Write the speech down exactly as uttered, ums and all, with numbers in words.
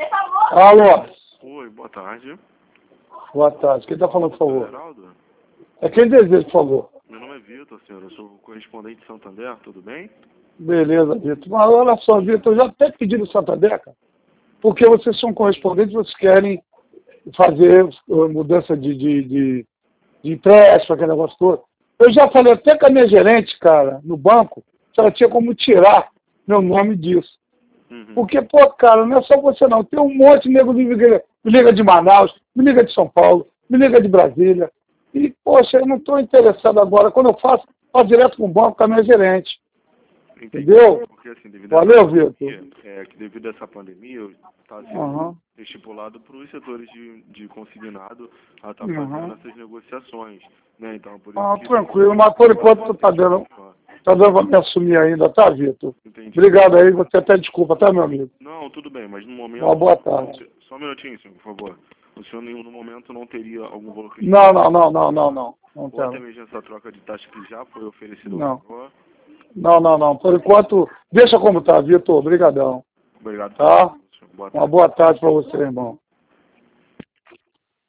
Alô? Oi, boa tarde. Boa tarde. Quem está falando, por favor? Geraldo? É quem deseja, por favor. Meu nome é Vitor, senhor. Eu sou correspondente de Santander, tudo bem? Beleza, Vitor. Mas olha só, Vitor, eu já até pedi no Santander, cara, porque vocês são correspondentes, vocês querem fazer uh, mudança de, de, de, de empréstimo, aquele negócio todo. Eu já falei até com a minha gerente, cara, no banco, se ela tinha como tirar meu nome disso. Uhum. Porque, pô, cara, não é só você não. Tem um monte de nego que me liga, me liga de Manaus, me liga de São Paulo, me liga de Brasília. E, poxa, eu não estou interessado agora. Quando eu faço, faço direto com o banco, com a minha gerente. Entendi. Entendeu? Porque, assim, devido Valeu, a essa pandemia, Vitor. é, que devido a essa pandemia, está sendo Uhum. estipulado para os setores de, de consignado a estar Uhum. fazendo essas negociações, né? Então, por isso Ah, que... tranquilo, mas por enquanto tu tá dando, tá dando pra me assumir ainda, tá, Vitor? Entendi. Obrigado aí, você até desculpa, tá, meu amigo? Não, tudo bem, mas no momento... Uma boa tarde. Só um minutinho, senhor, por favor. O senhor, no momento, não teria algum valor que... Não, não, não, não, não, não. Não Ou até tem. mesmo essa troca de taxa que já foi oferecida ao Não. senhor. Não, não, não. Por enquanto, deixa como tá, Vitor. Obrigadão. Obrigado. Tá? Boa tarde. Uma boa tarde pra você, irmão.